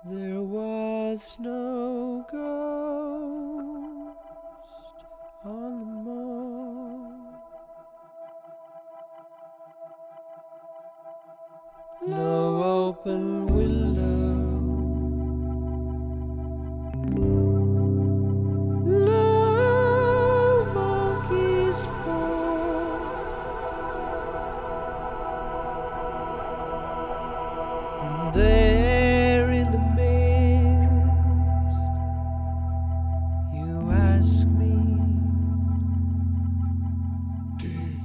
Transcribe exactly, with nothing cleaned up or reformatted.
There was no ghost on the moor, no open window